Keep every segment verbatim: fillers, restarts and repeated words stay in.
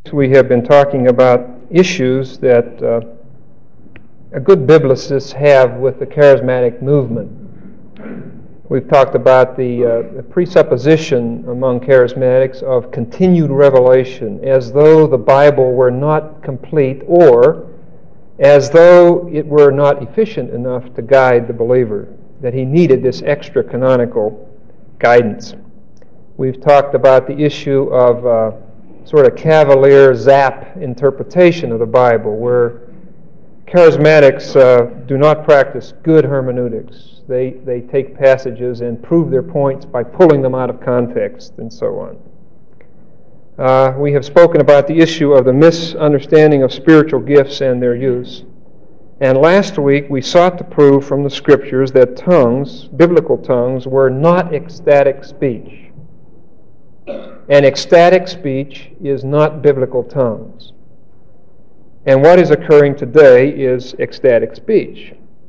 We have been talking about issues that uh, a good biblicists have with the charismatic movement. We've talked about the, uh, the presupposition among charismatics of continued revelation, as though the Bible were not complete or as though it were not efficient enough to guide the believer, that he needed this extra canonical guidance. We've talked about the issue of uh, sort of cavalier zap interpretation of the Bible, where charismatics uh, do not practice good hermeneutics. They they take passages and prove their points by pulling them out of context and so on. Uh, we have spoken about the issue of the misunderstanding of spiritual gifts and their use. And last week we sought to prove from the Scriptures that tongues, biblical tongues, were not ecstatic speech. And ecstatic speech is not biblical tongues. And what is occurring today is ecstatic speech.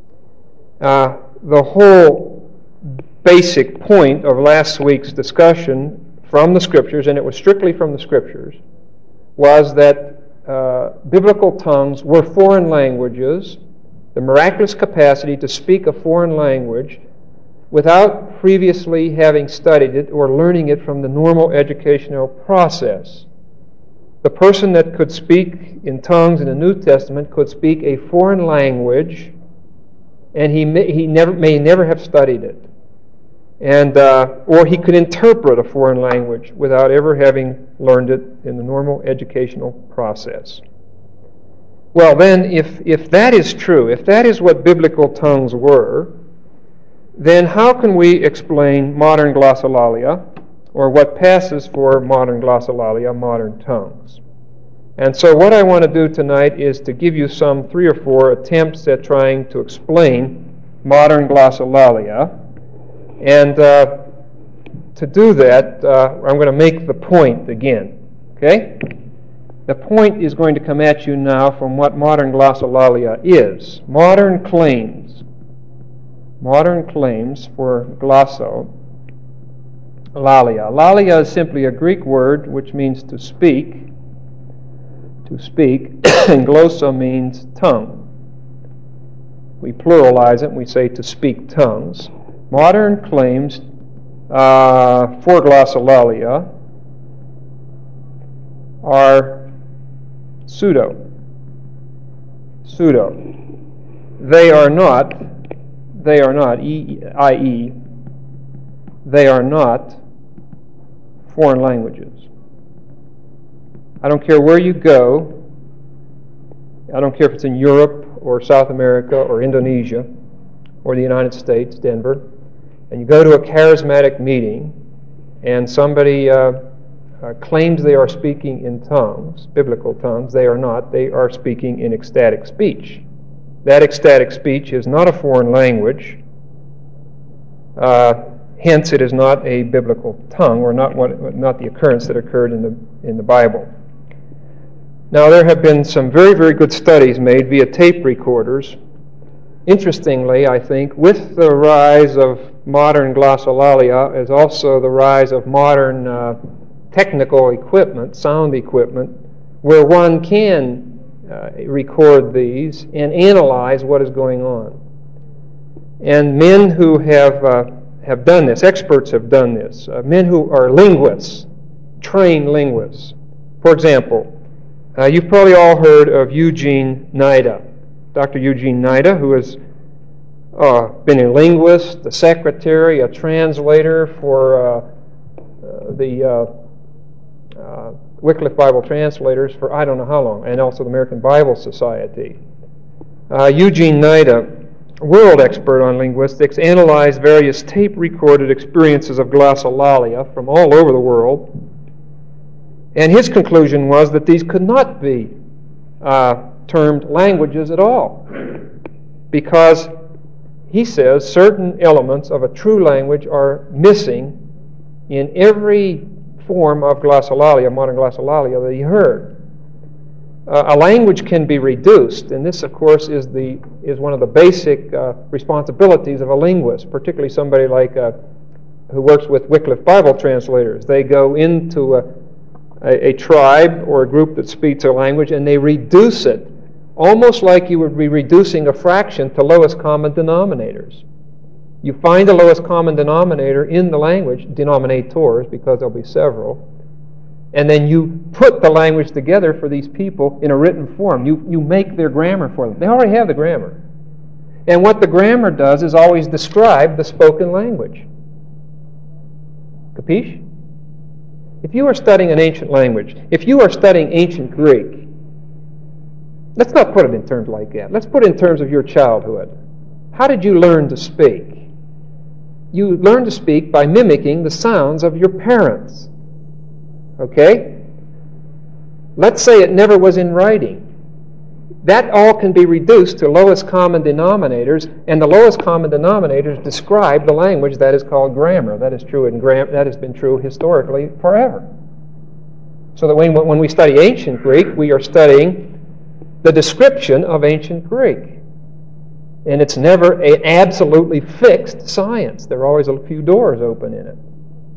Uh, the whole basic point of last week's discussion from the Scriptures, and it was strictly from the Scriptures, was that uh, biblical tongues were foreign languages, the miraculous capacity to speak a foreign language without previously having studied it or learning it from the normal educational process. The person that could speak in tongues in the New Testament could speak a foreign language, and he may, he never may never have studied it, and uh, or he could interpret a foreign language without ever having learned it in the normal educational process. Well, then, if if that is true, if that is what biblical tongues were, then how can we explain modern glossolalia, or what passes for modern glossolalia, modern tongues? And so what I want to do tonight is to give you some three or four attempts at trying to explain modern glossolalia. And uh, to do that, uh, I'm going to make the point again. Okay? The point is going to come at you now from what modern glossolalia is. Modern claims. Modern claims for glossolalia. Lalia is simply a Greek word which means to speak. To speak. And glossa means tongue. We pluralize it and we say to speak tongues. Modern claims uh, for glossolalia are pseudo. Pseudo. They are not They are not, that is, they are not foreign languages. I don't care where you go. I don't care if it's in Europe or South America or Indonesia or the United States, Denver, and you go to a charismatic meeting and somebody uh, uh, claims they are speaking in tongues, biblical tongues. They are not. They are speaking in ecstatic speech. That ecstatic speech is not a foreign language. Uh, hence, it is not a biblical tongue, or not what, not the occurrence that occurred in the in the Bible. Now, there have been some very, very good studies made via tape recorders. Interestingly, I think, with the rise of modern glossolalia, is also the rise of modern uh, technical equipment, sound equipment, where one can Uh, record these and analyze what is going on. And men who have uh, have done this, experts have done this, uh, men who are linguists, trained linguists. For example, uh, you've probably all heard of Eugene Nida, Doctor Eugene Nida, who has uh, been a linguist, a secretary, a translator for uh, uh, the uh, uh, Wycliffe Bible Translators for I don't know how long, and also the American Bible Society. Uh, Eugene Nida, world expert on linguistics, analyzed various tape-recorded experiences of glossolalia from all over the world, and his conclusion was that these could not be uh, termed languages at all, because he says certain elements of a true language are missing in every form of glossolalia, modern glossolalia, that he heard. Uh, a language can be reduced, and this, of course, is the is one of the basic uh, responsibilities of a linguist, particularly somebody like uh, who works with Wycliffe Bible Translators. They go into a, a, a tribe or a group that speaks a language, and they reduce it, almost like you would be reducing a fraction to lowest common denominators. You find the lowest common denominator in the language, denominators, because there'll be several, and then you put the language together for these people in a written form. You, you make their grammar for them. They already have the grammar. And what the grammar does is always describe the spoken language. Capiche? If you are studying an ancient language, if you are studying ancient Greek, let's not put it in terms like that. Let's put it in terms of your childhood. How did you learn to speak? You learn to speak by mimicking the sounds of your parents. Okay? Let's say it never was in writing. That all can be reduced to lowest common denominators, and the lowest common denominators describe the language that is called grammar. That is true in gram- that has been true historically forever. So that when, when we study ancient Greek, we are studying the description of ancient Greek. And it's never an absolutely fixed science. There are always a few doors open in it.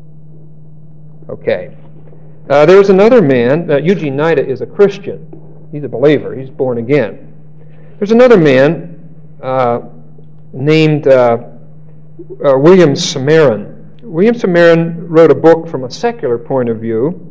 Okay. Uh, there's another man, uh, Eugene Nida is a Christian. He's a believer. He's born again. There's another man uh, named uh, uh, William Samarin. William Samarin wrote a book from a secular point of view.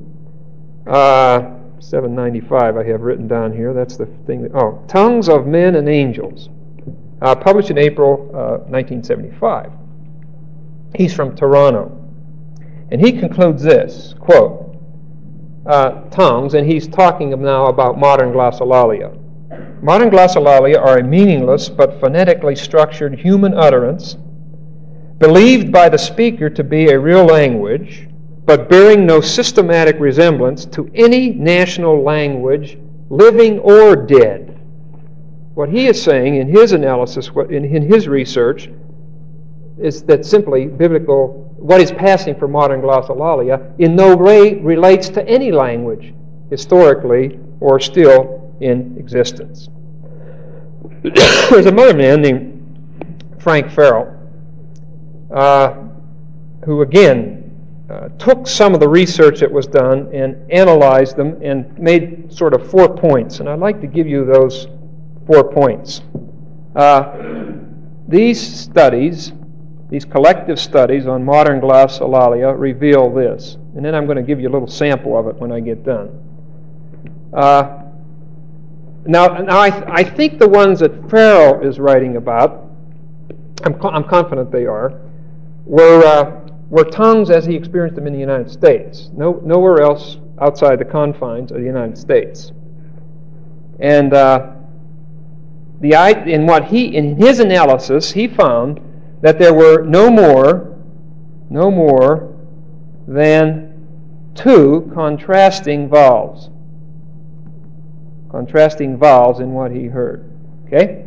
Uh, seven ninety-five I have written down here. That's the thing. That, oh, Tongues of Men and Angels. Uh, published in April uh, nineteen seventy-five. He's from Toronto. And he concludes this, quote, Uh, tongues, and he's talking now about modern glossolalia. Modern glossolalia are a meaningless but phonetically structured human utterance, believed by the speaker to be a real language, but bearing no systematic resemblance to any national language, living or dead. What he is saying in his analysis, in his research, is that simply biblical what is passing for modern glossolalia in no way relates to any language historically or still in existence. There's another man named Frank Farrell uh, who again uh, took some of the research that was done and analyzed them and made sort of four points, and I'd like to give you those four points. Uh, these studies These collective studies on modern glossolalia reveal this. And then I'm going to give you a little sample of it when I get done. Uh, now, now I, th- I think the ones that Farrell is writing about, I'm, co- I'm confident they are, were, uh, were tongues as he experienced them in the United States. No, nowhere else outside the confines of the United States. And uh, the in what he in his analysis, he found that there were no more, no more than two contrasting vowels. Contrasting vowels in what he heard. Okay?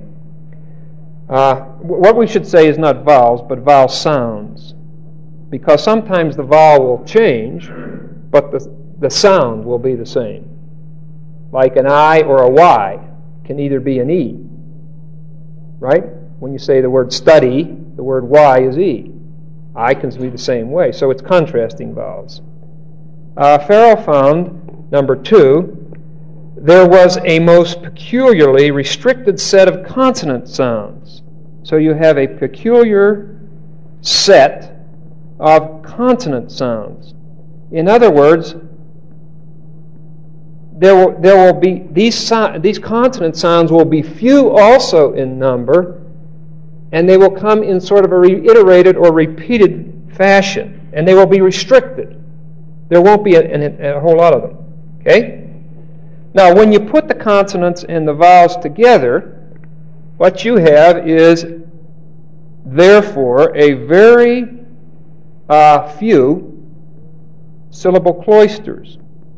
Uh, what we should say is not vowels, but vowel sounds. Because sometimes the vowel will change, but the, the sound will be the same. Like an I or a Y can either be an E. Right? When you say the word study, the word Y is E. I can be the same way. So it's contrasting vowels. Uh, Farrell found, number two, there was a most peculiarly restricted set of consonant sounds. So you have a peculiar set of consonant sounds. In other words, there will, there will be these so, these consonant sounds will be few also in number, and they will come in sort of a reiterated or repeated fashion, and they will be restricted. There won't be a, a, a whole lot of them. Okay? Now, when you put the consonants and the vowels together, what you have is, therefore, a very uh, few syllable cloisters.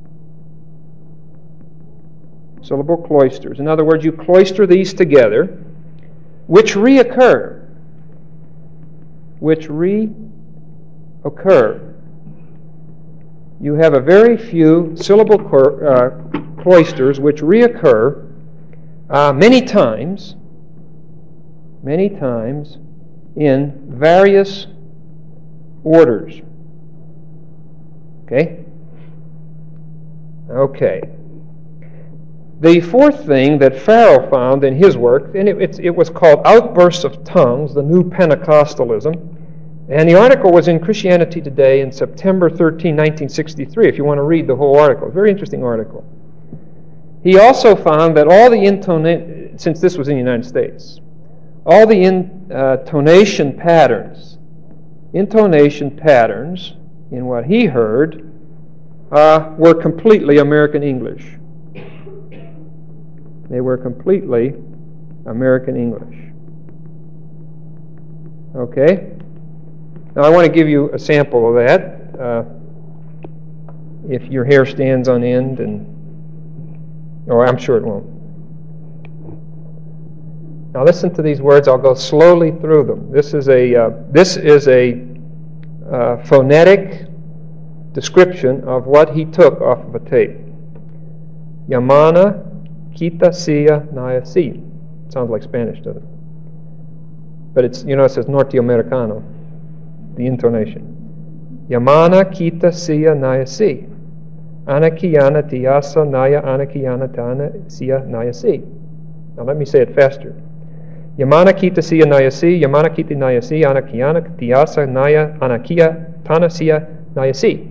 Syllable cloisters. In other words, you cloister these together, which reoccur. Which reoccur. You have a very few syllable cor- uh, cloisters which reoccur uh, many times, many times in various orders. Okay? Okay. The fourth thing that Farrell found in his work, and it, it, it was called Outbursts of Tongues, the New Pentecostalism, and the article was in Christianity Today in September thirteenth, nineteen sixty-three, if you want to read the whole article. Very interesting article. He also found that all the intonation, since this was in the United States, all the intonation patterns, intonation patterns in what he heard uh, were completely American English. They were completely American English. Okay? Now I want to give you a sample of that. Uh, if your hair stands on end, and or I'm sure it won't. Now listen to these words. I'll go slowly through them. This is a uh, this is a uh, phonetic description of what he took off of a tape. Yamana kita sia naya si. Sounds like Spanish, doesn't it? But it's, you know, it says Norteamericano, the intonation. Yamana kita sia naya si. Anakiyana tiyasa naya anakiyana tana sia naya si. Now let me say it faster. Yamana kita sia naya si, Yamana kita naya si, anakiyana tiyasa naya anakiya tana sia naya si.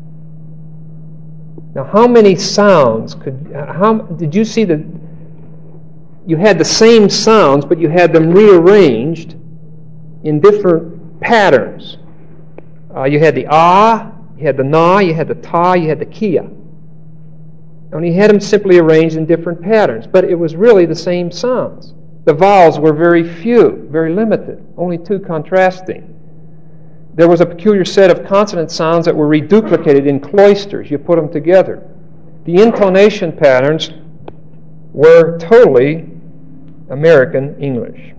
Now, how many sounds could, how did you see that you had the same sounds, but you had them rearranged in different patterns? Uh, you had the ah, you had the na, you had the ta, you had the kia. And you had them simply arranged in different patterns, but it was really the same sounds. The vowels were very few, very limited, only two contrasting. There was a peculiar set of consonant sounds that were reduplicated in cloisters. You put them together. The intonation patterns were totally American English.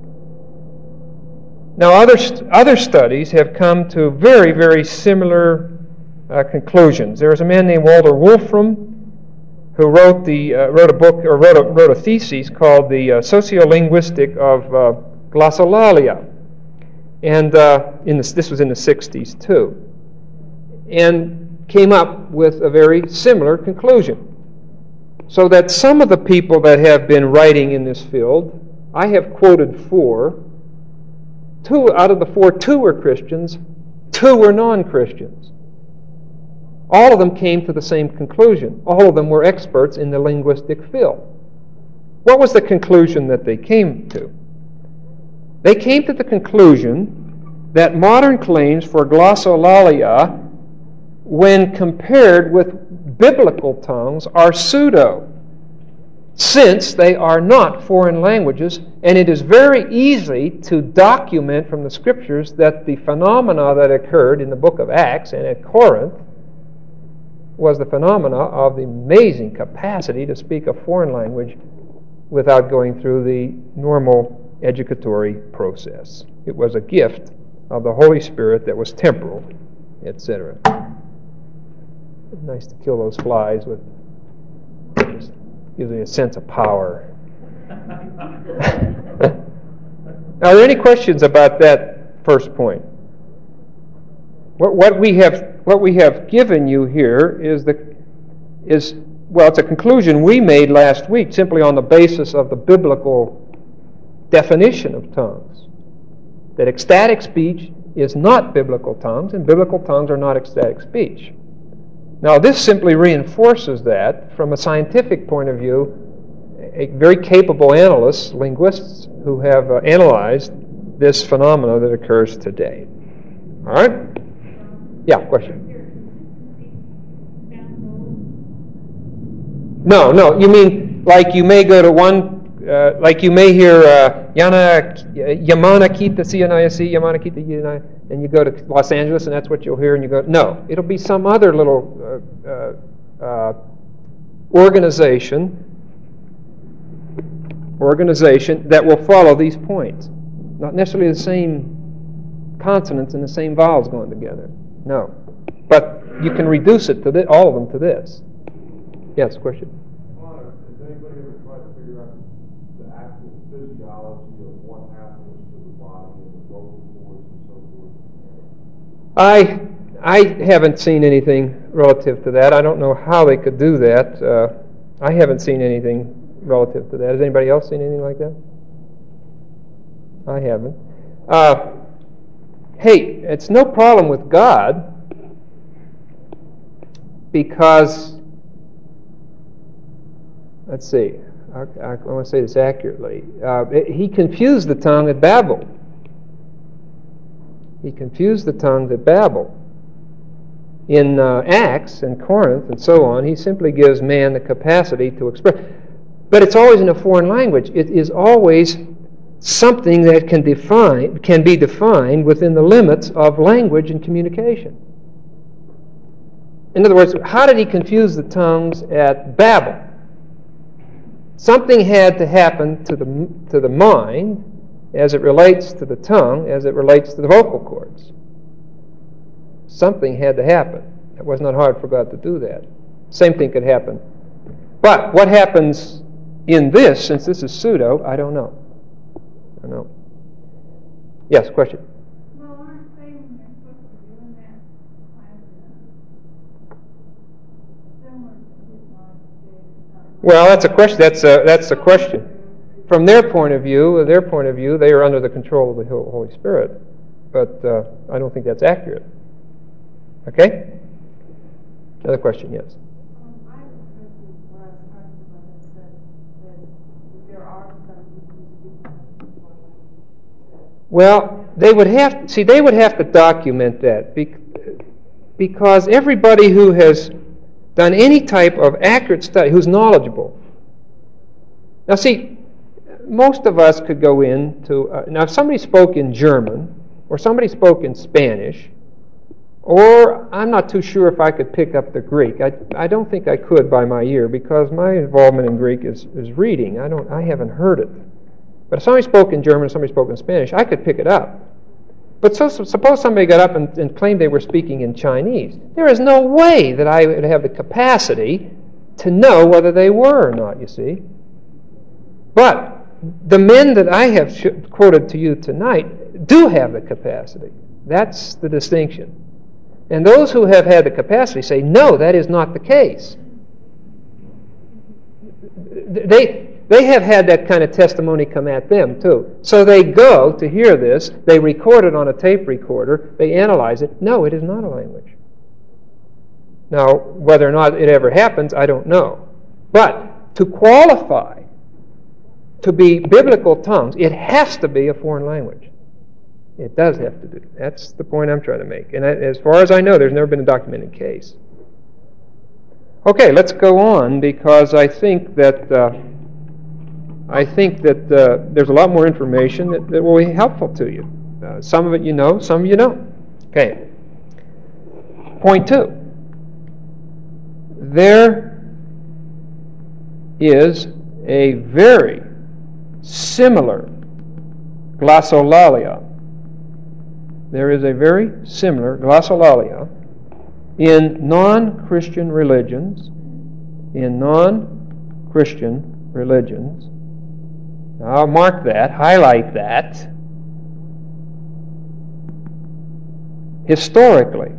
Now, other, other studies have come to very, very similar uh, conclusions. There was a man named Walter Wolfram who wrote, the, uh, wrote a book, or wrote a, wrote a thesis called The uh, Sociolinguistic of uh, Glossolalia. And uh, in the, this was in the sixties too, and came up with a very similar conclusion. So that some of the people that have been writing in this field, I have quoted four. Two out of the four, two were Christians, two were non-Christians. All of them came to the same conclusion. All of them were experts in the linguistic field. What was the conclusion that they came to? They came to the conclusion that modern claims for glossolalia, when compared with biblical tongues, are pseudo, since they are not foreign languages, and it is very easy to document from the Scriptures that the phenomena that occurred in the book of Acts and at Corinth was the phenomena of the amazing capacity to speak a foreign language without going through the normal educatory process. It was a gift of the Holy Spirit that was temporal, et cetera. Nice to kill those flies with, just gives me a sense of power. Now, are there any questions about that first point? What, what we have, what we have given you here is the is well, it's a conclusion we made last week simply on the basis of the biblical definition of tongues. That ecstatic speech is not biblical tongues, and biblical tongues are not ecstatic speech. Now, this simply reinforces that from a scientific point of view. A very capable analysts, linguists, who have uh, analyzed this phenomena that occurs today. All right? Yeah, question? No, no. You mean like you may go to one, uh, like you may hear uh, Yana Yamana Kita Siyanayasi, Yamana Kita Yanaya, and you go to Los Angeles and that's what you'll hear, and you go, no, it'll be some other little uh, uh, uh, organization. organization that will follow these points. Not necessarily the same consonants and the same vowels going together. No. But you can reduce it to this, all of them to this. Yes, question? Has anybody ever tried to figure out the actual physiology of what happens to the body and the vocal cords and so forth? I I haven't seen anything relative to that. I don't know how they could do that. Uh, I haven't seen anything relative to that. Has anybody else seen anything like that? I haven't. Uh, hey, it's no problem with God because, let's see, I, I want to say this accurately. Uh, he confused the tongue at Babel. He confused the tongues at Babel. In uh, Acts and Corinth and so on, he simply gives man the capacity to express. But it's always in a foreign language. It is always something that can define, can be defined within the limits of language and communication. In other words, how did he confuse the tongues at Babel? Something had to happen to the to the mind as it relates to the tongue, as it relates to the vocal cords. Something had to happen. It was not hard for God to do that. Same thing could happen. But what happens in this, since this is pseudo, I don't know. I don't know. Yes, question? Well, aren't they when they're supposed to be doing that similar to his knowledge? Well, that's a question. That's a, that's a question. From their point of view, their point of view, they are under the control of the Holy Spirit. But uh, I don't think that's accurate. Okay? Another question, yes. Um, I was thinking when I was talking about this that, that there are some people who speak that. Well, they would have see they would have to document that because everybody who has done any type of accurate study, who's knowledgeable. Now, see, most of us could go into uh, now if somebody spoke in German or somebody spoke in Spanish. Or I'm not too sure if I could pick up the Greek. I, I don't think I could by my ear because my involvement in Greek is, is reading. I don't I haven't heard it. But if somebody spoke in German, somebody spoke in Spanish, I could pick it up. But so, so suppose somebody got up and, and claimed they were speaking in Chinese. There is no way that I would have the capacity to know whether they were or not, you see. But the men that I have sh- quoted to you tonight do have the capacity. That's the distinction. And those who have had the capacity say, no, that is not the case. They, they have had that kind of testimony come at them, too. So they go to hear this, they record it on a tape recorder, they analyze it. No, it is not a language. Now, whether or not it ever happens, I don't know. But to qualify to be biblical tongues, it has to be a foreign language. It does have to do. That's the point I'm trying to make. And as far as I know, there's never been a documented case. Okay, let's go on because I think that uh, I think that uh, there's a lot more information that, that will be helpful to you. Uh, some of it you know, some you don't. Okay. Point two. There is a very similar glossolalia. There is a very similar glossolalia in non-Christian religions, in non-Christian religions. Now, I'll mark that, highlight that. Historically.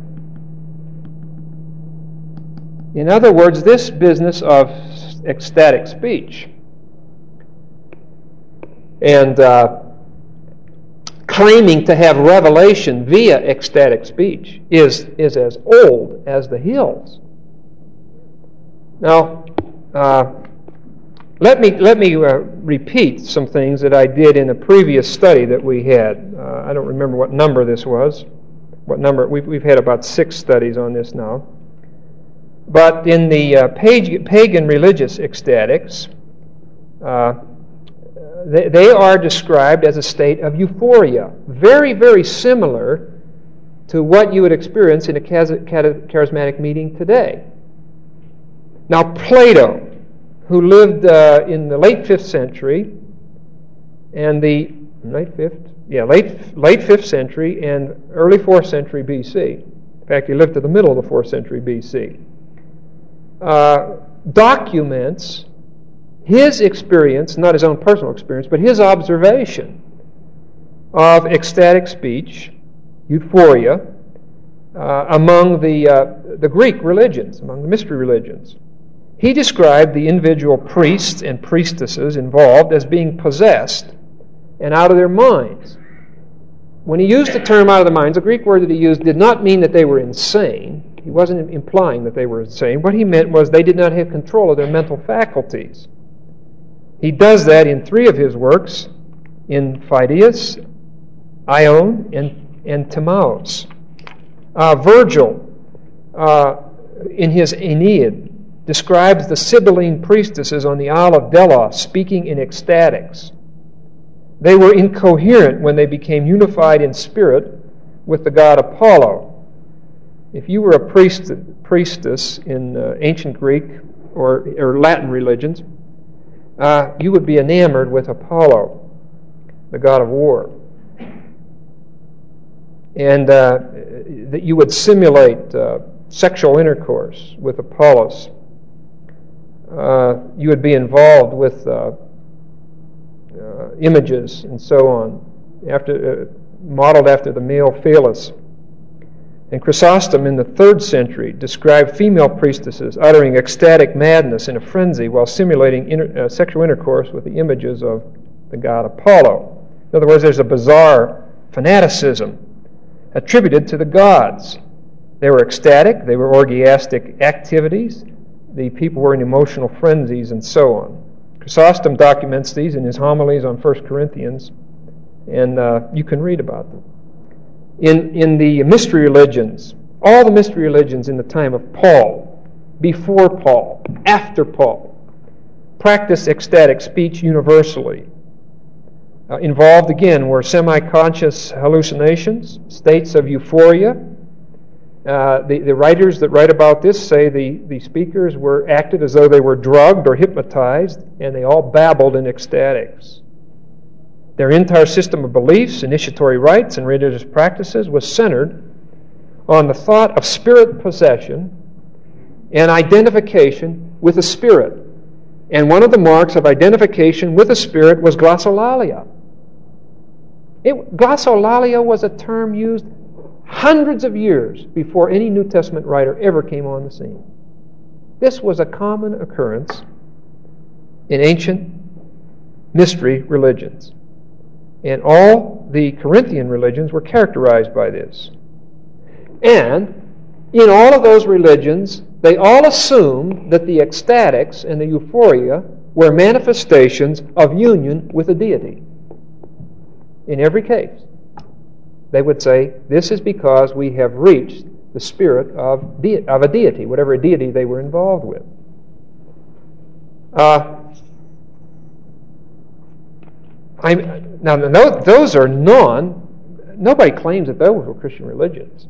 In other words, this business of ecstatic speech and uh, claiming to have revelation via ecstatic speech is, is as old as the hills. Now, uh, let me let me uh, repeat some things that I did in a previous study that we had. Uh, I don't remember what number this was. What number? We've, we've had about six studies on this now. But in the uh, pagan religious ecstatics, uh, They, they are described as a state of euphoria, very, very similar to what you would experience in a charismatic meeting today. Now, Plato, who lived uh, in the late fifth century, and the late fifth, yeah, late late fifth century and early fourth century B C. In fact, he lived to the middle of the fourth century B C. Uh, documents his experience, not his own personal experience, but his observation of ecstatic speech, euphoria, uh, among the, uh, the Greek religions, among the mystery religions. He described the individual priests and priestesses involved as being possessed and out of their minds. When he used the term out of the minds, the Greek word that he used did not mean that they were insane. He wasn't implying that they were insane. What he meant was they did not have control of their mental faculties. He does that in three of his works, in Phidias, Ion, and, and Timaeus. Uh, Virgil, uh, in his Aeneid, describes the Sibylline priestesses on the Isle of Delos speaking in ecstatics. They were incoherent when they became unified in spirit with the god Apollo. If you were a priest, priestess in uh, ancient Greek or, or Latin religions, uh, you would be enamored with Apollo, the god of war. And uh, that you would simulate uh, sexual intercourse with Apollos. Uh, you would be involved with uh, uh, images and so on, after, uh, modeled after the male phallus. And Chrysostom in the third century described female priestesses uttering ecstatic madness in a frenzy while simulating inter- uh, sexual intercourse with the images of the god Apollo. In other words, there's a bizarre fanaticism attributed to the gods. They were ecstatic, they were orgiastic activities, the people were in emotional frenzies, and so on. Chrysostom documents these in his homilies on First Corinthians, and uh, you can read about them. In, in the mystery religions, all the mystery religions in the time of Paul, before Paul, after Paul, practiced ecstatic speech universally. Uh, involved, again, were semi-conscious hallucinations, states of euphoria. Uh, the, the writers that write about this say the, the speakers were acted as though they were drugged or hypnotized, and they all babbled in ecstatics. Their entire system of beliefs, initiatory rites, and religious practices was centered on the thought of spirit possession and identification with a spirit. And one of the marks of identification with a spirit was glossolalia. It, glossolalia was a term used hundreds of years before any New Testament writer ever came on the scene. This was a common occurrence in ancient mystery religions. And all the Corinthian religions were characterized by this. And in all of those religions, they all assumed that the ecstatics and the euphoria were manifestations of union with a deity. In every case, they would say, this is because we have reached the spirit of, de- of a deity, whatever deity they were involved with. Uh, I'm, now, no, those are non, nobody claims that those were Christian religions.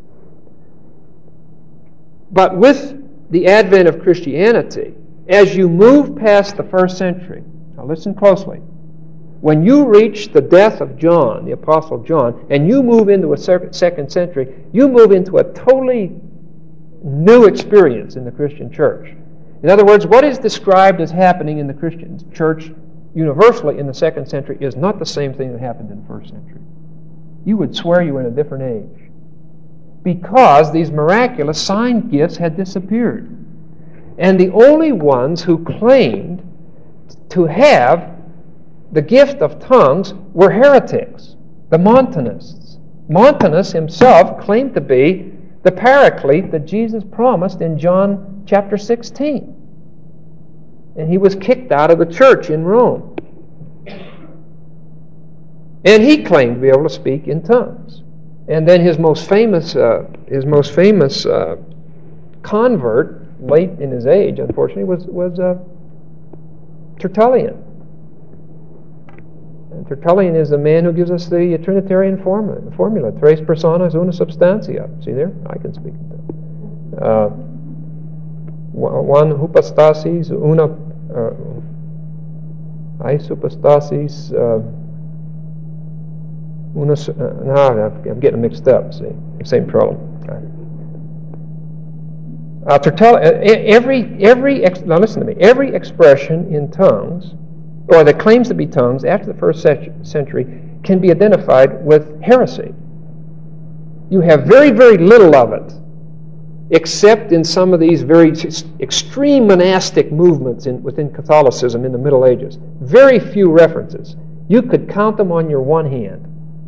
But with the advent of Christianity, as you move past the first century, now listen closely, when you reach the death of John, the Apostle John, and you move into a second century, you move into a totally new experience in the Christian church. In other words, what is described as happening in the Christian church universally in the second century is not the same thing that happened in the first century. You would swear you were in a different age. Because these miraculous sign gifts had disappeared. And the only ones who claimed to have the gift of tongues were heretics, the Montanists. Montanus himself claimed to be the paraclete that Jesus promised in John chapter sixteen. And he was kicked out of the church in Rome. And he claimed to be able to speak in tongues. And then his most famous, uh, his most famous uh, convert, late in his age, unfortunately, was was uh, Tertullian. And Tertullian is the man who gives us the Trinitarian formula, formula tres personas, una substantia. See there? I can speak it. Uh, one hypostasis, una uh, I hypostasis, uh, una. Uh, no, I'm getting mixed up. See, same problem. Uh, Tertullian, every every ex, now listen to me. Every expression in tongues, or that claims to be tongues after the first century, can be identified with heresy. You have very, very little of it, except in some of these very extreme monastic movements in, within Catholicism in the Middle Ages. Very few references. You could count them on your one hand.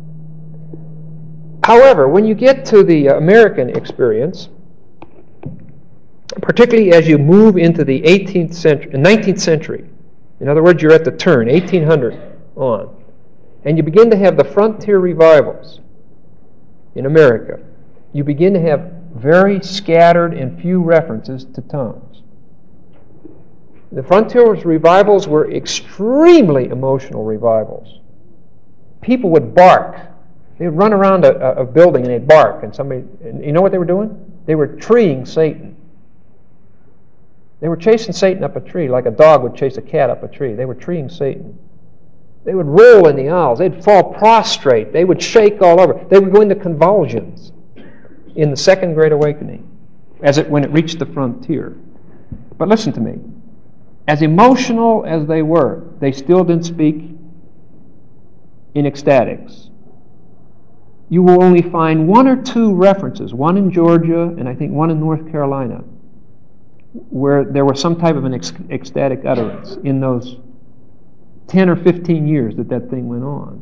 However, when you get to the American experience, particularly as you move into the eighteenth century, nineteenth century, in other words, you're at the turn, eighteen hundred on, and you begin to have the frontier revivals in America, you begin to have very scattered and few references to tongues. The frontier revivals were extremely emotional revivals. People would bark. They would run around a, a building and they'd bark, and somebody, and you know what they were doing? They were treeing Satan. They were chasing Satan up a tree like a dog would chase a cat up a tree. They were treeing Satan. They would roll in the aisles. They'd fall prostrate. They would shake all over. They would go into convulsions in the Second Great Awakening as it when it reached the frontier. But listen to me. As emotional as they were, they still didn't speak in ecstatics. You will only find one or two references, one in Georgia and I think one in North Carolina, where there was some type of an ecstatic utterance in those ten or fifteen years that that thing went on.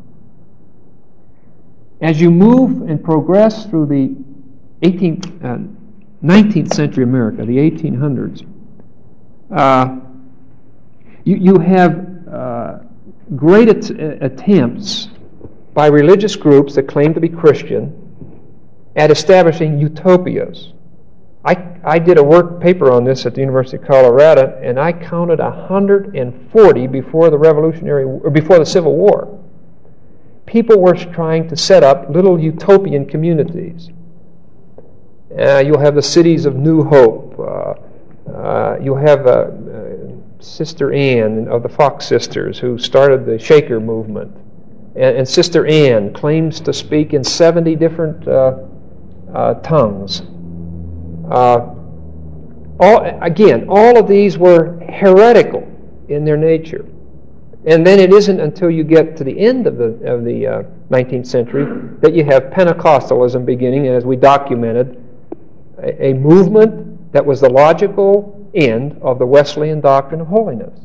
As you move and progress through the eighteenth, uh, nineteenth century America, the eighteen hundreds, uh, you, you have uh, great at- attempts by religious groups that claim to be Christian at establishing utopias. I, I did a work paper on this at the University of Colorado, and I counted one hundred forty before the Revolutionary or before the Civil War. People were trying to set up little utopian communities. Uh, you'll have the cities of New Hope. Uh, uh, you'll have uh, uh, Sister Anne of the Fox Sisters, who started the Shaker movement, and, and Sister Anne claims to speak in seventy different uh, uh, tongues. Uh, all, again, all of these were heretical in their nature. And then it isn't until you get to the end of the of the uh, nineteenth century that you have Pentecostalism beginning, as we documented, a, a movement that was the logical end of the Wesleyan doctrine of holiness.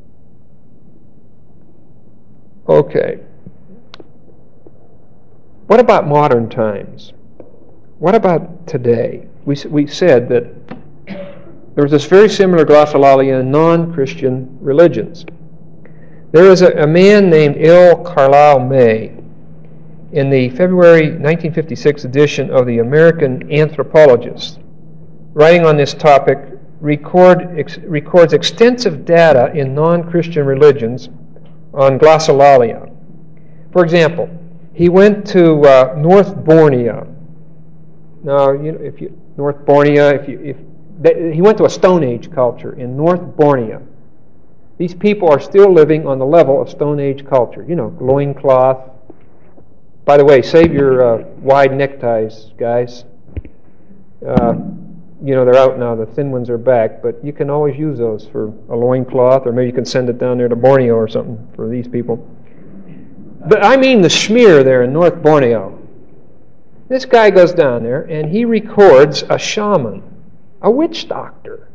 Okay. What about modern times? What about today? We, we said that there was this very similar glossolalia in non-Christian religions. There is a, a man named L. Carlisle May in the February nineteen fifty-six edition of the American Anthropologist, writing on this topic, record, ex, records extensive data in non-Christian religions on glossolalia. For example, he went to uh, North Borneo. Now, you know, if you North Borneo, if you if they, he went to a Stone Age culture in North Borneo. These people are still living on the level of Stone Age culture. You know, loincloth. By the way, save your uh, wide neckties, guys. Uh, you know, they're out now. The thin ones are back, but you can always use those for a loincloth, or maybe you can send it down there to Borneo or something for these people. But I mean the schmear there in North Borneo. This guy goes down there and he records a shaman, a witch doctor,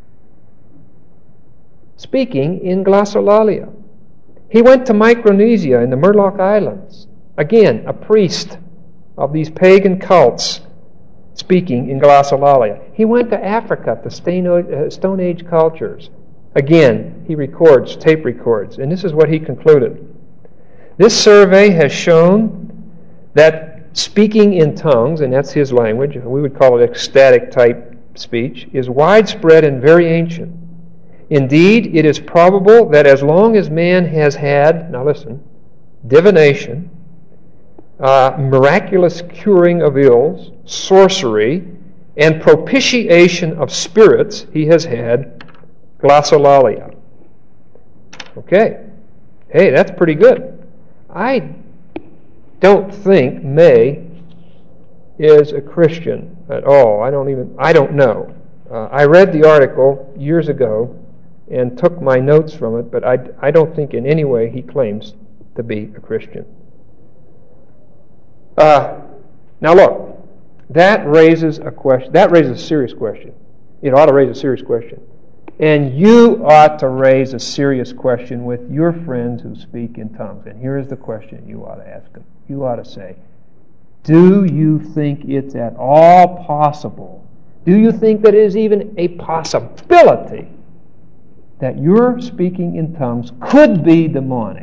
speaking in glossolalia. He went to Micronesia in the Murloc Islands. Again, a priest of these pagan cults speaking in glossolalia. He went to Africa, to Stone Age cultures. Again, he records, tape records, and this is what he concluded. This survey has shown that speaking in tongues, and that's his language, we would call it ecstatic type speech, is widespread and very ancient. Indeed, it is probable that as long as man has had, now listen, divination, uh, miraculous curing of ills, sorcery, and propitiation of spirits, he has had glossolalia. Okay. Hey, that's pretty good. I don't think May is a Christian at all. I don't even, I don't know. Uh, I read the article years ago and took my notes from it, but I, I don't think in any way he claims to be a Christian. Uh, now look, that raises a question. That raises a serious question. It ought to raise a serious question. And you ought to raise a serious question with your friends who speak in tongues. And here is the question you ought to ask them. You ought to say, do you think it's at all possible? Do you think that it is even a possibility that your speaking in tongues could be demonic?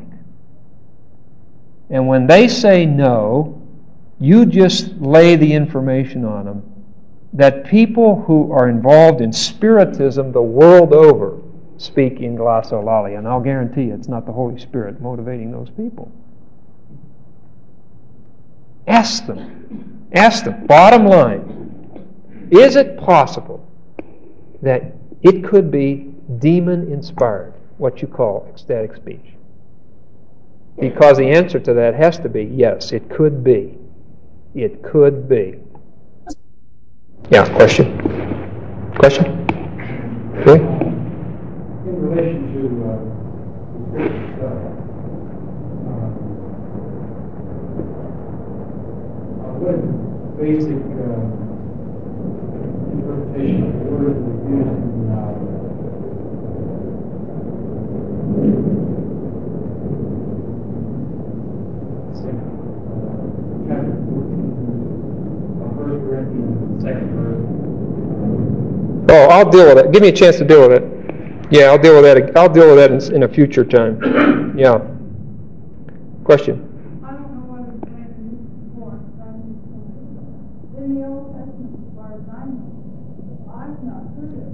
And when they say no, you just lay the information on them that people who are involved in spiritism the world over speak in glossolalia. And I'll guarantee you it's not the Holy Spirit motivating those people. Ask them. Ask them. Bottom line, is it possible that it could be demon-inspired, what you call ecstatic speech? Because the answer to that has to be yes, it could be. It could be. Yeah, question? Question? Really? In relation to uh, the spiritual stuff, uh, uh, what is the basic uh, interpretation of the word that is used in uh, chapter fourteen of First Corinthians, second verse? Oh, I'll deal with it. Give me a chance to deal with it. Yeah, I'll deal with that. I'll deal with that in, in a future time. Yeah. Question? I don't know whether it's mentioned before, but I'm just wondering. In the Old Testament, as far as I know, I've not heard of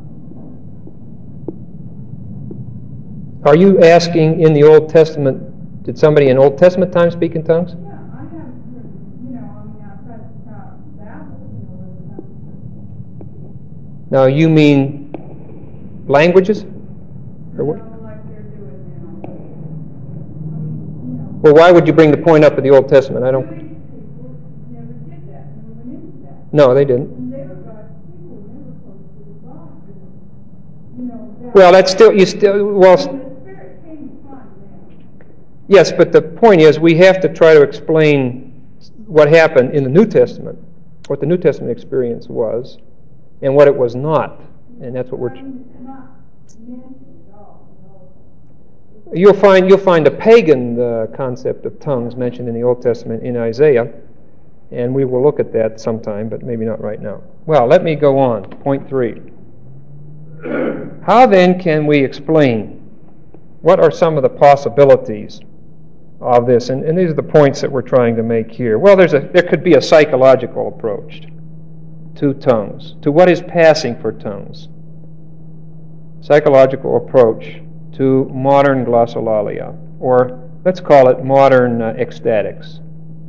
it. Are you asking in the Old Testament, did somebody in Old Testament time speak in tongues? Yeah, I haven't heard, you know, I mean, outside of uh, Babel, you know, where it comes Now, you mean languages? Or what? from, like they're doing now. I mean, you know. Well, why would you bring the point up of the Old Testament? I don't. Jewish people never did that, never went into that. No, they didn't. And they were God's people, never close to the God. And, you know, that Well, that's still you still well. when the Spirit came upon them. Yes, but the point is we have to try to explain what happened in the New Testament, what the New Testament experience was, and what it was not, and that's what we're. It's not mentioned at all, no. You'll find you'll find a pagan uh, concept of tongues mentioned in the Old Testament in Isaiah, and we will look at that sometime, but maybe not right now. Well, let me go on. Point three. How then can we explain? What are some of the possibilities of this? And, and these are the points that we're trying to make here. Well, there's a there could be a psychological approach to tongues, to what is passing for tongues. Psychological approach to modern glossolalia, or let's call it modern uh, ecstatics,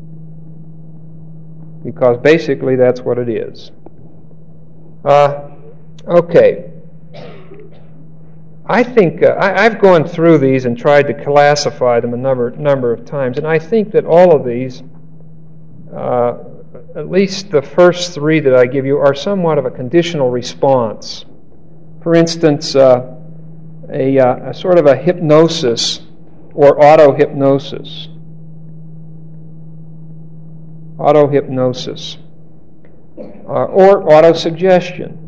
because basically that's what it is. Uh, okay. I think uh, I, I've gone through these and tried to classify them a number number of times, and I think that all of these, uh, at least the first three that I give you, are somewhat of a conditional response. For instance, uh, a, uh, a sort of a hypnosis or auto-hypnosis. Auto-hypnosis. Uh, or auto-suggestion.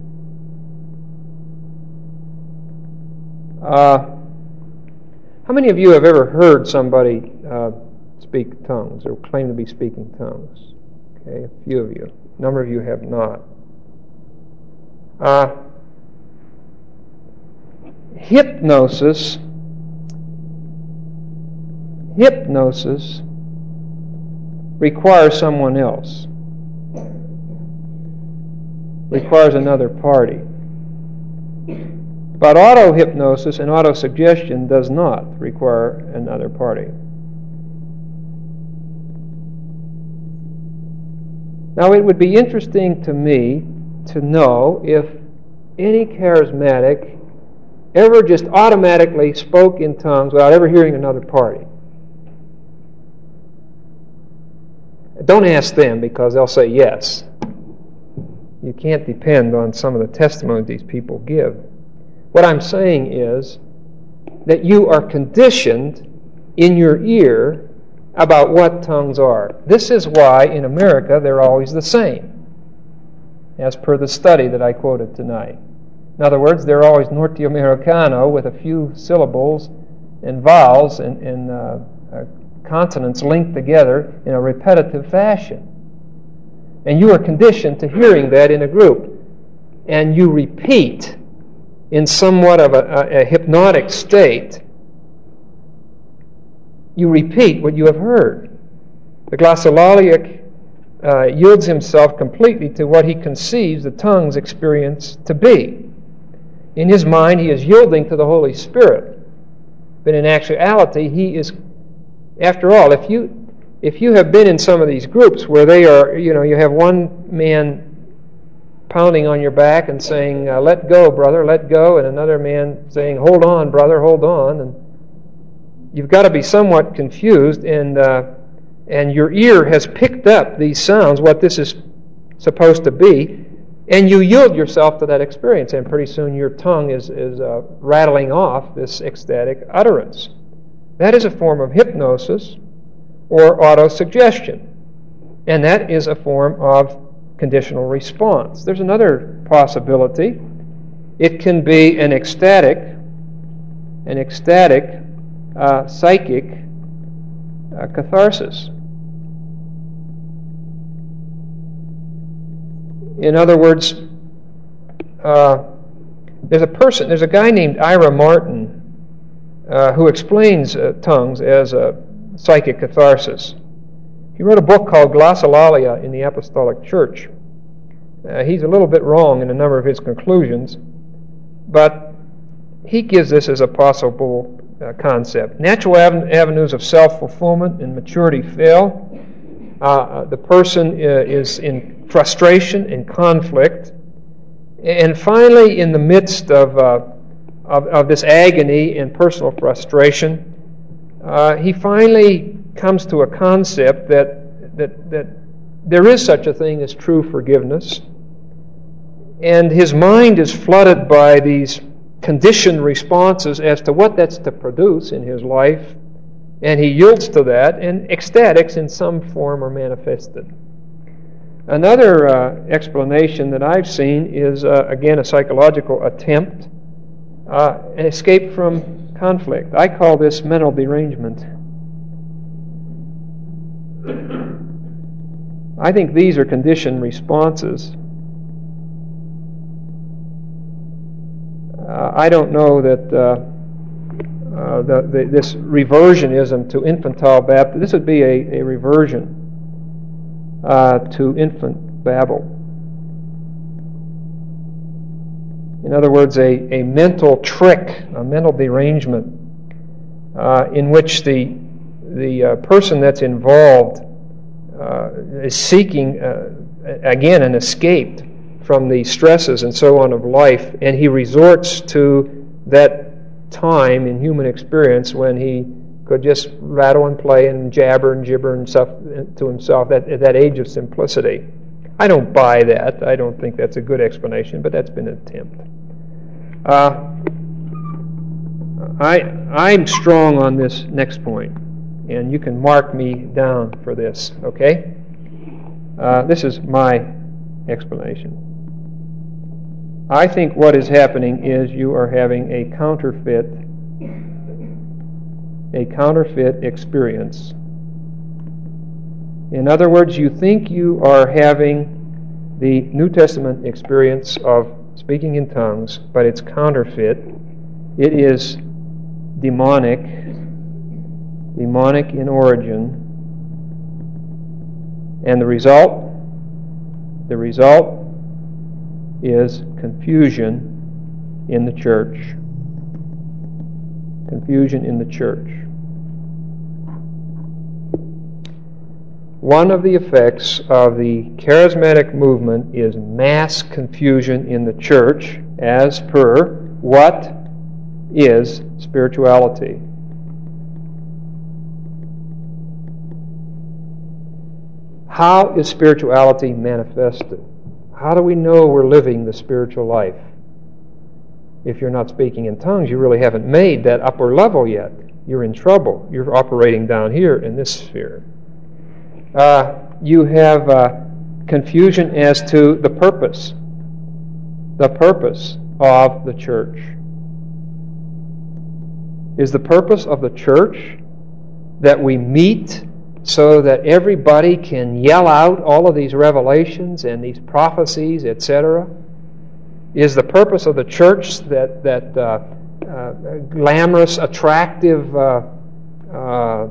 Uh, how many of you have ever heard somebody uh, speak tongues or claim to be speaking tongues? Okay, a few of you. A number of you have not. Uh, hypnosis, hypnosis requires someone else, requires another party. But auto-hypnosis and auto-suggestion does not require another party. Now, it would be interesting to me to know if any charismatic ever just automatically spoke in tongues without ever hearing another party. Don't ask them, because they'll say yes. You can't depend on some of the testimony these people give. What I'm saying is that you are conditioned in your ear about what tongues are. This is why in America they're always the same. as per the study that I quoted tonight. In other words, they're always norte-americano with a few syllables and vowels and, and uh, uh, consonants linked together in a repetitive fashion. And you are conditioned to hearing that in a group. And you repeat in somewhat of a, a, a hypnotic state. You repeat what you have heard. The glossolalia uh, yields himself completely to what he conceives the tongue's experience to be. In his mind, he is yielding to the Holy Spirit. But in actuality, he is, after all, if you if you have been in some of these groups where they are, you know, you have one man pounding on your back and saying, uh, let go, brother, let go, and another man saying, hold on, brother, hold on, and you've got to be somewhat confused, and uh, and your ear has picked up these sounds, what this is supposed to be, and you yield yourself to that experience, and pretty soon your tongue is, is uh, rattling off this ecstatic utterance. That is a form of hypnosis or autosuggestion, and that is a form of conditional response. There's another possibility. It can be an ecstatic, an ecstatic uh, psychic uh, catharsis. In other words, uh, there's a person, there's a guy named Ira Martin uh, who explains uh, tongues as a psychic catharsis. He wrote a book called Glossolalia in the Apostolic Church. Uh, he's a little bit wrong in a number of his conclusions, but he gives this as a possible uh, concept. Natural av- avenues of self-fulfillment and maturity fail. Uh, the person uh, is in frustration and conflict. And finally, in the midst of, uh, of, of this agony and personal frustration, uh, he finally comes to a concept that, that, that there is such a thing as true forgiveness. And his mind is flooded by these conditioned responses as to what that's to produce in his life. And he yields to that, and ecstatics in some form are manifested. Another uh, explanation that I've seen is, uh, again, a psychological attempt, uh, an escape from conflict. I call this mental derangement. I think these are conditioned responses. Uh, I don't know that uh, uh, the, the, this reversionism to infantile baptism, this would be a, a reversion uh, to infant babble. In other words, a, a mental trick, a mental derangement uh, in which the, the uh, person that's involved uh, is seeking, uh, again, an escape from the stresses and so on of life, and he resorts to that time in human experience when he could just rattle and play and jabber and gibber and stuff to himself, that, at that age of simplicity. I don't buy that. I don't think that's a good explanation, but that's been an attempt. Uh, I, I'm strong on this next point, and you can mark me down for this, okay? Uh, this is my explanation. I think what is happening is you are having a counterfeit, a counterfeit experience. In other words, you think you are having the New Testament experience of speaking in tongues, but it's counterfeit. It is demonic, demonic in origin. And the result, the result is confusion in the church. Confusion in the church. One of the effects of the charismatic movement is mass confusion in the church as per what is spirituality. How is spirituality manifested? How do we know we're living the spiritual life? If you're not speaking in tongues, you really haven't made that upper level yet. You're in trouble. You're operating down here in this sphere. Uh, you have uh, confusion as to the purpose, the purpose of the church. Is the purpose of the church that we meet so that everybody can yell out all of these revelations and these prophecies, et cetera? Is the purpose of the church that that uh, uh, glamorous, attractive uh, uh,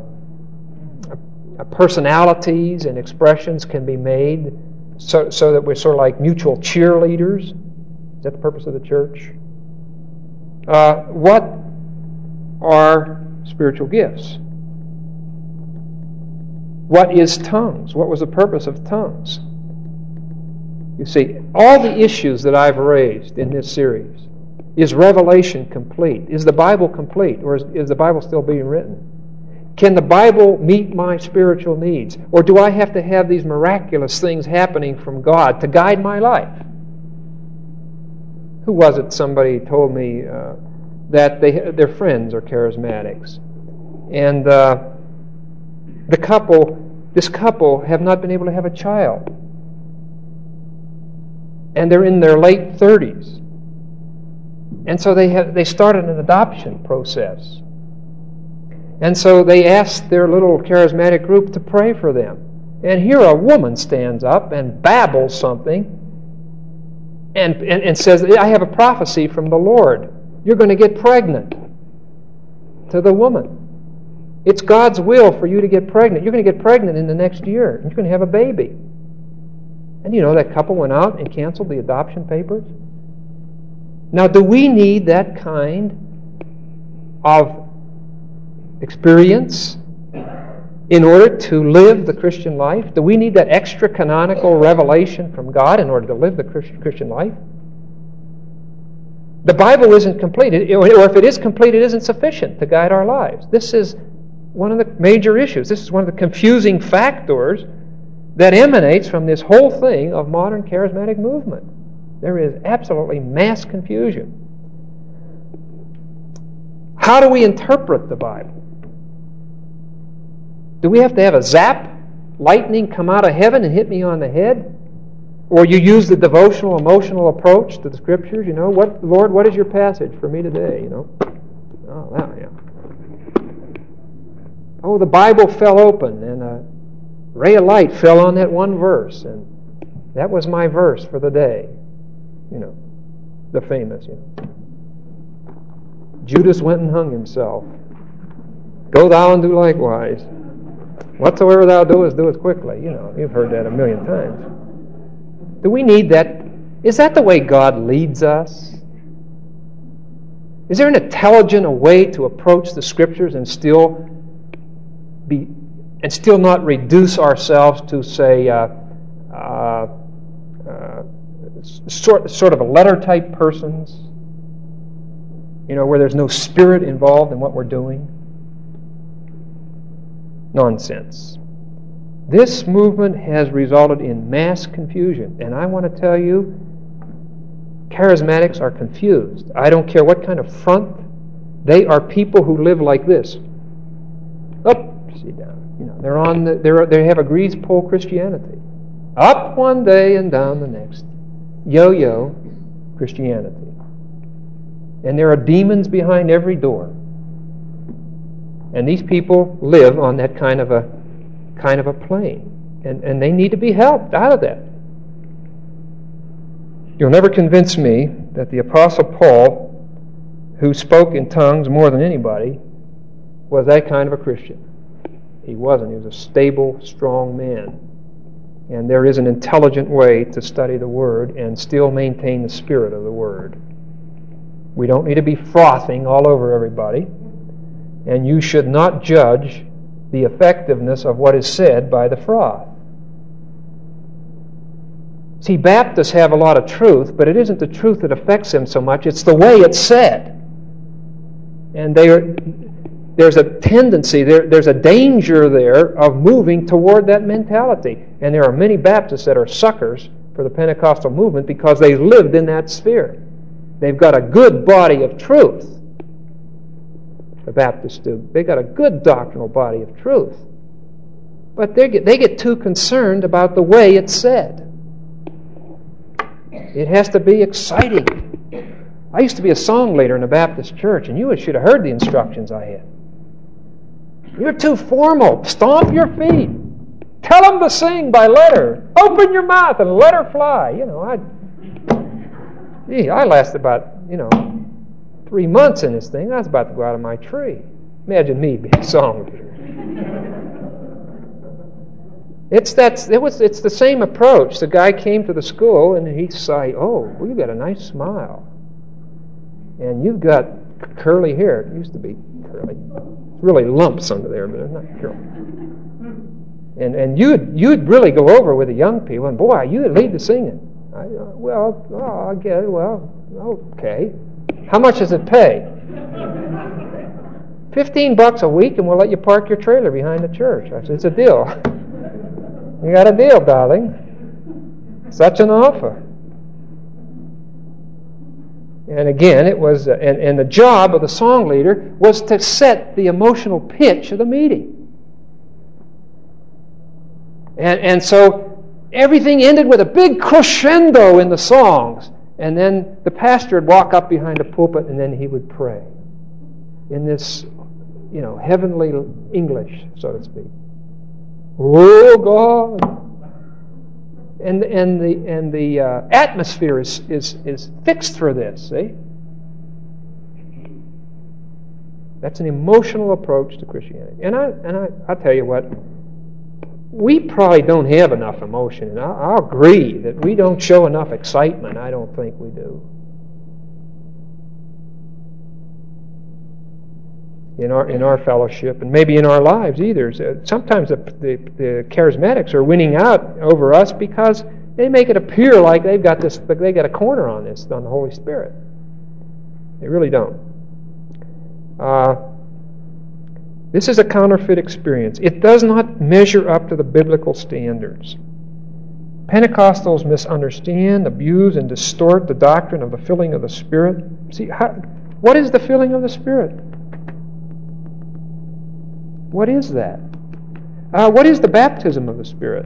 personalities and expressions can be made so, so that we're sort of like mutual cheerleaders? Is that the purpose of the church? Uh, what are spiritual gifts? What is tongues? What was the purpose of tongues? You see, all the issues that I've raised in this series, is revelation complete? Is the Bible complete? Or is, is the Bible still being written? Can the Bible meet my spiritual needs? Or do I have to have these miraculous things happening from God to guide my life? Who was it? Somebody told me uh, that they, their friends are charismatics. And uh, the couple, this couple have not been able to have a child. And they're in their late thirties. And so they have, they started an adoption process. And so they asked their little charismatic group to pray for them. And here a woman stands up and babbles something and, and, and says, I have a prophecy from the Lord. You're going to get pregnant. To the woman. It's God's will for you to get pregnant. You're going to get pregnant in the next year. You're going to have a baby. And you know, that couple went out and canceled the adoption papers. Now, do we need that kind of experience in order to live the Christian life? Do we need that extra canonical revelation from God in order to live the Christian life? The Bible isn't complete, or if it is complete, it isn't sufficient to guide our lives. This is one of the major issues. This is one of the confusing factors that emanates from this whole thing of modern charismatic movement. There is absolutely mass confusion. How do we interpret the Bible? Do we have to have a zap, lightning come out of heaven and hit me on the head? Or you use the devotional, emotional approach to the Scriptures? You know, what, Lord, what is your passage for me today? You know, oh, that, yeah. Oh, the Bible fell open and a ray of light fell on that one verse, and that was my verse for the day. You know, the famous, you know. Judas went and hung himself. Go thou and do likewise. Whatsoever thou doest, do it quickly. You know, you've heard that a million times. Do we need that? Is that the way God leads us? Is there an intelligent way to approach the Scriptures and still be, and still not reduce ourselves to, say, uh, uh, uh, sort sort of a letter-type persons? You know, where there's no spirit involved in what we're doing? Nonsense. This movement has resulted in mass confusion, and I want to tell you, charismatics are confused. I don't care what kind of front. They are people who live like this. Up, see down. You know, they're on the, they're, they have a grease pole Christianity. Up one day and down the next. Yo-yo Christianity. And there are demons behind every door. And these people live on that kind of a kind of a plane. And, and they need to be helped out of that. You'll never convince me that the Apostle Paul, who spoke in tongues more than anybody, was that kind of a Christian. He wasn't. He was a stable, strong man. And there is an intelligent way to study the Word and still maintain the spirit of the Word. We don't need to be frothing all over everybody. And you should not judge the effectiveness of what is said by the froth. See, Baptists have a lot of truth, but it isn't the truth that affects them so much. It's the way it's said. And they are, there's a tendency, there, there's a danger there of moving toward that mentality. And there are many Baptists that are suckers for the Pentecostal movement because they lived in that sphere. They've got a good body of truth. The Baptists do. They've got a good doctrinal body of truth. But they get, they get too concerned about the way it's said. It has to be exciting. I used to be a song leader in a Baptist church, and you should have heard the instructions I had. You're too formal. Stomp your feet. Tell them to sing by letter. Open your mouth and let her fly. You know, I, gee, I lasted about, you know, three months in this thing. I was about to go out of my tree. Imagine me being a song leader. It's that. It was. It's the same approach. The guy came to the school and he'd say, "Oh, well, you got a nice smile, and you've got curly hair. It used to be curly. It's really lumps under there, but they're not curly." And and you'd you'd really go over with the young people, and boy, you'd lead the singing. I, uh, well, oh, I get it. Well, okay. How much does it pay? Fifteen bucks a week, and we'll let you park your trailer behind the church. I said, it's a deal. You got a deal, darling. Such an offer. And again, it was, uh, and, and the job of the song leader was to set the emotional pitch of the meeting. And, and so everything ended with a big crescendo in the songs. And then the pastor would walk up behind the pulpit and then he would pray in this, you know, heavenly English, so to speak. Oh God! And and the and the uh, atmosphere is, is is fixed for this. See, that's an emotional approach to Christianity. And I and I I'll tell you what, we probably don't have enough emotion, and I'll, I'll agree that we don't show enough excitement. I don't think we do. In our in our fellowship, and maybe in our lives either. Sometimes the, the, the charismatics are winning out over us because they make it appear like they've got this, they got a corner on this, on the Holy Spirit. They really don't. Uh, this is a counterfeit experience. It does not measure up to the biblical standards. Pentecostals misunderstand, abuse, and distort the doctrine of the filling of the Spirit. See, how, what is the filling of the Spirit? What is that? Uh, what is the baptism of the Spirit?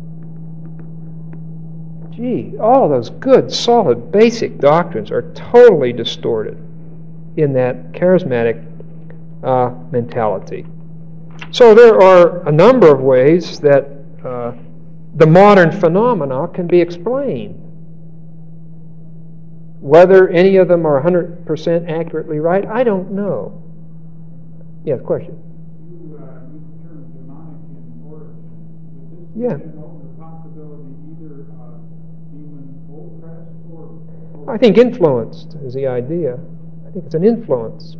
Gee, all of those good, solid, basic doctrines are totally distorted in that charismatic uh, mentality. So there are a number of ways that uh, the modern phenomena can be explained. Whether any of them are one hundred percent accurately right, I don't know. Yeah, question. Yeah. I think influenced is the idea. I think it's an influence.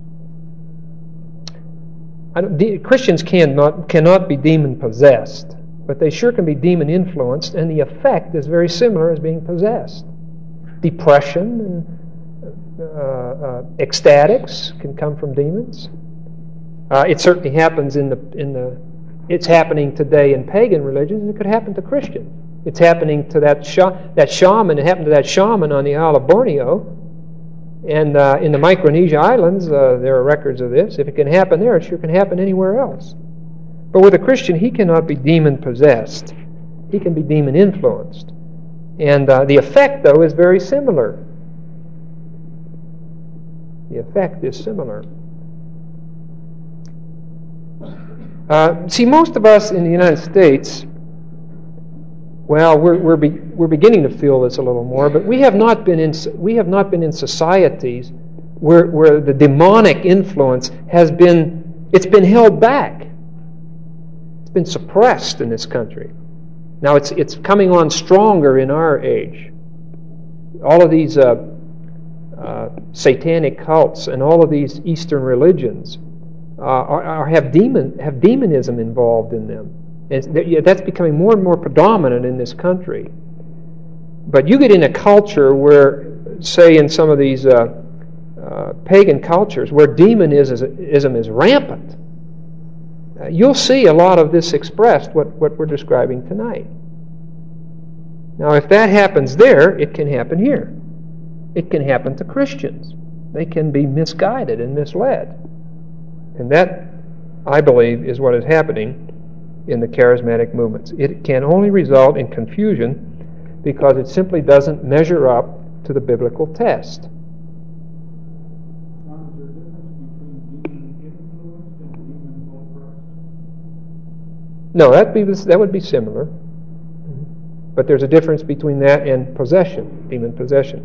I don't, de- Christians cannot cannot be demon possessed, but they sure can be demon influenced, and the effect is very similar as being possessed. Depression and uh, uh, ecstatics can come from demons. Uh, it certainly happens in the in the. It's happening today in pagan religions. It could happen to Christian. It's happening to that sh- that shaman. It happened to that shaman on the Isle of Borneo, and uh, in the Micronesia Islands. Uh, there are records of this. If it can happen there, it sure can happen anywhere else. But with a Christian, he cannot be demon possessed. He can be demon influenced, and uh, the effect, though, is very similar. The effect is similar. Uh, see, most of us in the United States, well, we're we're, be, we're beginning to feel this a little more, but we have not been in we have not been in societies where where the demonic influence has been it's been held back. It's been suppressed in this country. Now it's it's coming on stronger in our age. All of these uh, uh, satanic cults and all of these Eastern religions. Uh, are, are have demon have demonism involved in them. And that's becoming more and more predominant in this country. But you get in a culture where, say, in some of these uh, uh, pagan cultures, where demonism is rampant, uh, you'll see a lot of this expressed. What what we're describing tonight. Now, if that happens there, it can happen here. It can happen to Christians. They can be misguided and misled. And that, I believe, is what is happening in the charismatic movements. It can only result in confusion because it simply doesn't measure up to the biblical test. Now, is there a difference between demon influenced and demon oppressed? No, that'd be, that would be similar. But there's a difference between that and possession, demon possession.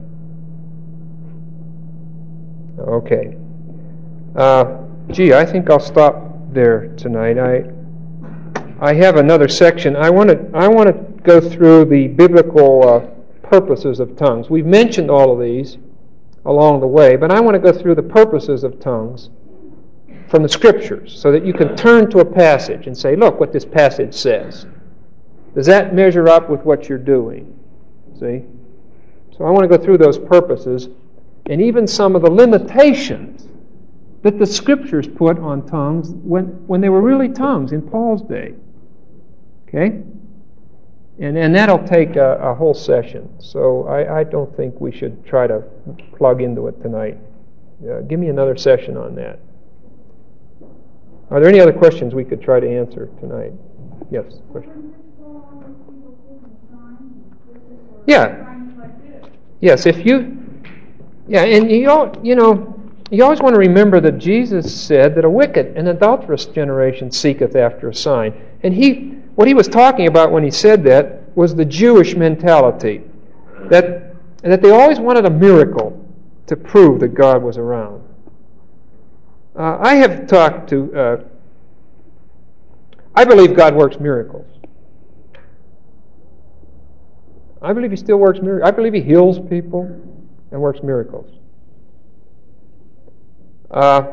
Okay. Uh, gee, I think I'll stop there tonight. I I have another section. I want to I want to go through the biblical uh, purposes of tongues. We've mentioned all of these along the way, but I want to go through the purposes of tongues from the Scriptures so that you can turn to a passage and say, look what this passage says. Does that measure up with what you're doing? See? So I want to go through those purposes and even some of the limitations that the Scriptures put on tongues when, when they were really tongues in Paul's day. Okay? And, and that'll take a, a whole session. So I, I don't think we should try to plug into it tonight. Uh, give me another session on that. Are there any other questions we could try to answer tonight? Yes, question. Yeah. Yes, if you... Yeah, and you all, you know, you always want to remember that Jesus said that a wicked and adulterous generation seeketh after a sign. And he, what he was talking about when he said that was the Jewish mentality. That, that they always wanted a miracle to prove that God was around. Uh, I have talked to... Uh, I believe God works miracles. I believe He still works miracles. I believe He heals people and works miracles. Uh,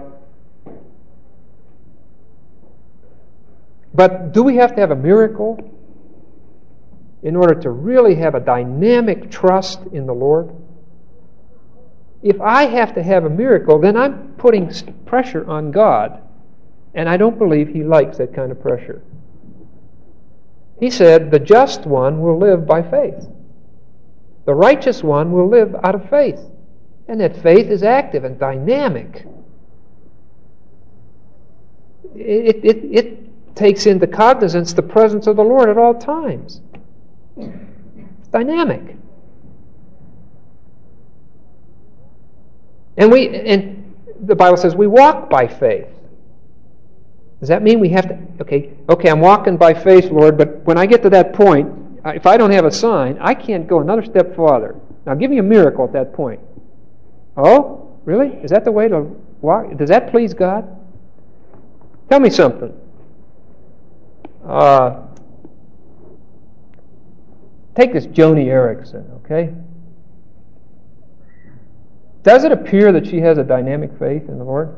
but do we have to have a miracle in order to really have a dynamic trust in the Lord? If I have to have a miracle, then I'm putting pressure on God, and I don't believe He likes that kind of pressure. He said, the just one will live by faith. The righteous one will live out of faith. And that faith is active and dynamic. It, it, it takes into cognizance the presence of the Lord at all times. It's dynamic. And we and the Bible says we walk by faith. Does that mean we have to, okay, okay, I'm walking by faith, Lord, but when I get to that point, if I don't have a sign, I can't go another step farther. Now give me a miracle at that point. Oh, really? Is that the way to walk? Does that please God? Tell me something. Uh, take this Joni Erickson, okay? Does it appear that she has a dynamic faith in the Lord?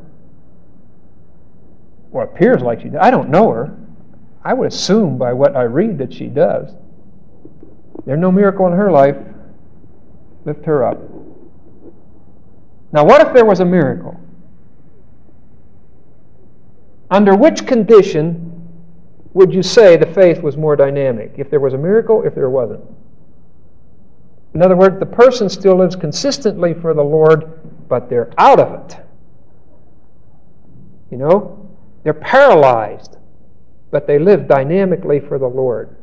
Well, it appears like she does. I don't know her. I would assume by what I read that she does. There's no miracle in her life. Lift her up. Now, what if there was a miracle? Under which condition would you say the faith was more dynamic? If there was a miracle, if there wasn't? In other words, the person still lives consistently for the Lord, but they're out of it. You know? They're paralyzed, but they live dynamically for the Lord.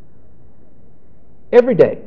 Every day.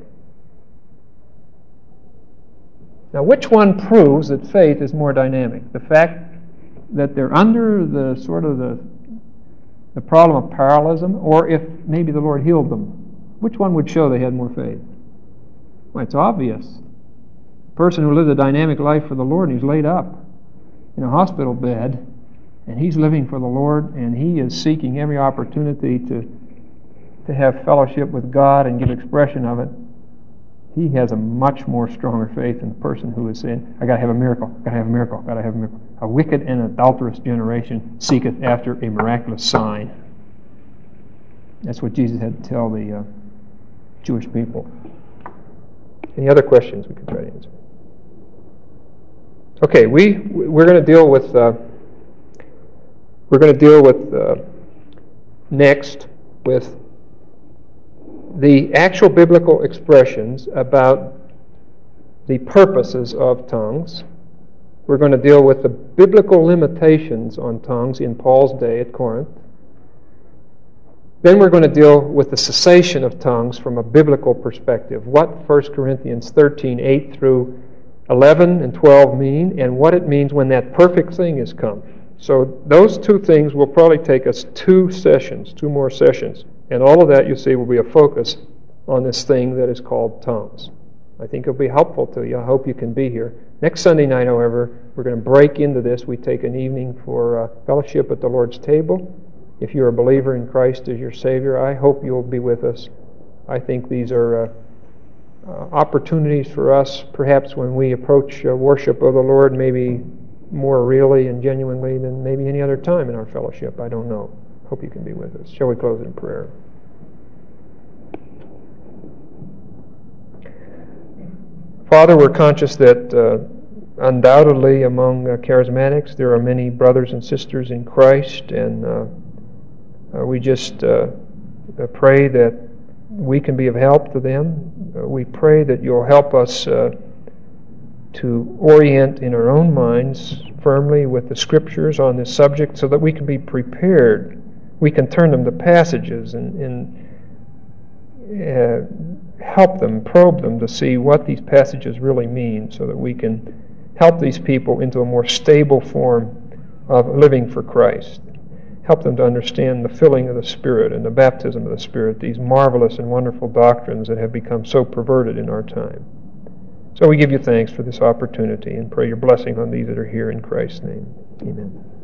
Now, which one proves that faith is more dynamic? The fact that they're under the sort of the, the problem of parallelism, or if maybe the Lord healed them? Which one would show they had more faith? Well, it's obvious. The person who lives a dynamic life for the Lord and he's laid up in a hospital bed and he's living for the Lord and he is seeking every opportunity to to have fellowship with God and give expression of it, he has a much more stronger faith than the person who is saying, I got to have a miracle, got to have a miracle, got to have a miracle. A wicked and adulterous generation seeketh after a miraculous sign. That's what Jesus had to tell the uh, Jewish people. Any other questions we could try to answer? Okay, we we're going to deal with uh, we're going to deal with uh, next with the actual biblical expressions about the purposes of tongues. We're going to deal with the biblical limitations on tongues in Paul's day at Corinth. Then we're going to deal with the cessation of tongues from a biblical perspective. What First Corinthians thirteen, eight through eleven and twelve mean, and what it means when that perfect thing is come. So those two things will probably take us two sessions, two more sessions. And all of that, you see, will be a focus on this thing that is called tongues. I think it'll be helpful to you. I hope you can be here. Next Sunday night, however, we're going to break into this. We take an evening for uh, fellowship at the Lord's table. If you're a believer in Christ as your Savior, I hope you'll be with us. I think these are uh, uh, opportunities for us, perhaps when we approach uh, worship of the Lord, maybe more really and genuinely than maybe any other time in our fellowship. I don't know. Hope you can be with us. Shall we close in prayer? Father, we're conscious that uh, undoubtedly among uh, charismatics there are many brothers and sisters in Christ, and uh, uh, we just uh, pray that we can be of help to them. Uh, we pray that you'll help us uh, to orient in our own minds firmly with the Scriptures on this subject so that we can be prepared. We can turn them to passages and, and uh, help them, probe them to see what these passages really mean so that we can help these people into a more stable form of living for Christ. Help them to understand the filling of the Spirit and the baptism of the Spirit, these marvelous and wonderful doctrines that have become so perverted in our time. So we give you thanks for this opportunity and pray your blessing on these that are here in Christ's name. Amen.